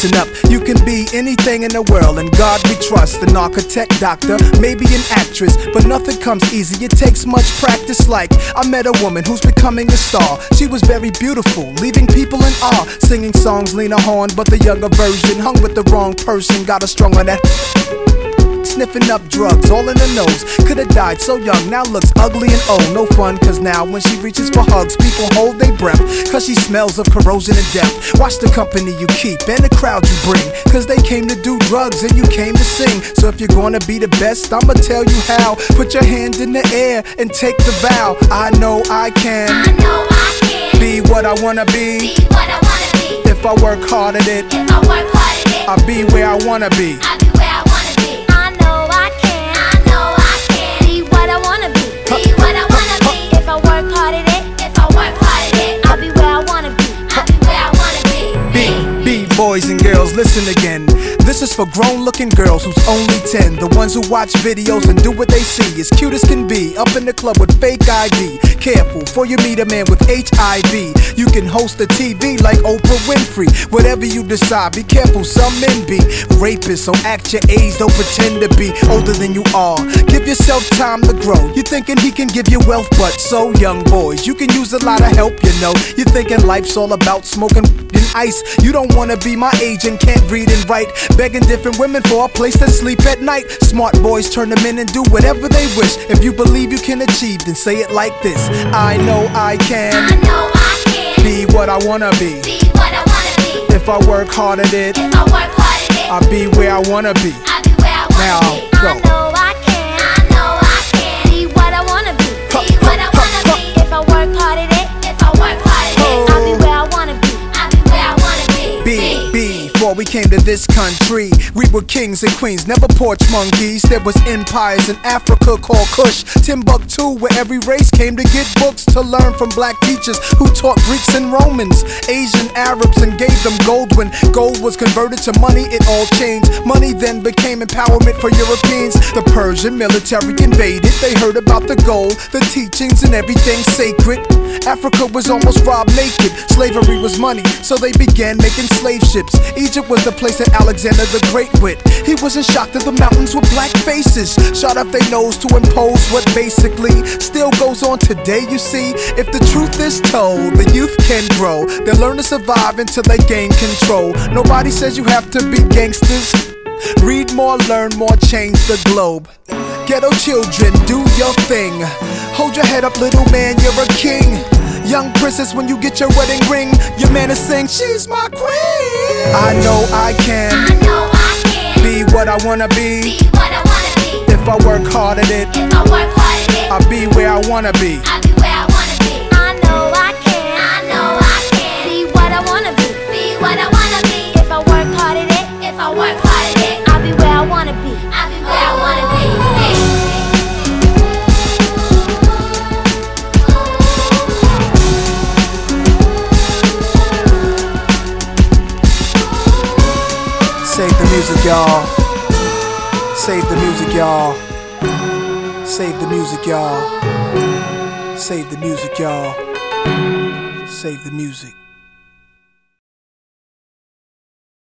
Listen up, you can be anything in the world, and God we trust. An architect, doctor, maybe an actress, but nothing comes easy, it takes much practice. Like, I met a woman who's becoming a star. She was very beautiful, leaving people in awe, singing songs Lena Horne, but the younger version. Hung with the wrong person, got her strung on that. Sniffing up drugs, all in her nose. Could've died so young, now looks ugly and old. No fun, cause now when she reaches for hugs, people hold their breath, cause she smells of corrosion and death. Watch the company you keep and the crowd you bring, cause they came to do drugs and you came to sing. So if you're gonna be the best, I'ma tell you how. Put your hand in the air and take the vow. I know I can, be what I wanna be. If I work hard at it, I'll be where I wanna be. Boys and girls, listen again. This is for grown-looking girls who's only 10. The ones who watch videos and do what they see. As cute as can be, up in the club with fake ID. Careful, before you meet a man with HIV. You can host a TV like Oprah Winfrey. Whatever you decide, be careful, some men be rapists. So act your age, don't pretend to be older than you are. Give yourself time to grow. You're thinking he can give you wealth, but so young boys, you can use a lot of help, you know. You're thinking life's all about smoking and ice. You don't wanna be my age and can't read and write, begging different women for a place to sleep at night. Smart boys turn them in and do whatever they wish. If you believe you can achieve, then say it like this: I know I can, be what I wanna be. If I work hard at it, I'll be where I wanna be. Now go. Before we came to this country, we were kings and queens, never porch monkeys. There was empires in Africa called Kush, Timbuktu, where every race came to get books to learn from black teachers who taught Greeks and Romans, Asian Arabs, and gave them gold. When gold was converted to money, it all changed. Money then became empowerment for Europeans. The Persian military invaded, they heard about the gold, the teachings, and everything sacred. Africa was almost robbed naked, slavery was money, so they began making slave ships. Egypt was the place that Alexander the Great went. He wasn't shocked that the mountains were black faces, shot up their nose to impose what basically still goes on today, you see. If the truth is told, the youth can grow. They'll learn to survive until they gain control. Nobody says you have to be gangsters. Read more, learn more, change the globe. Ghetto children, do your thing. Hold your head up, little man, you're a king. Young princess, when you get your wedding ring, your man is saying, she's my queen. I know I can, be what I wanna be. If I work hard at it, I'll be where I wanna be. I know I can, be what I wanna be. If I work hard at it, I'll be where I wanna be. Save the music, y'all. Save the music, y'all. Save the music, y'all. Save the music, y'all. Save the music.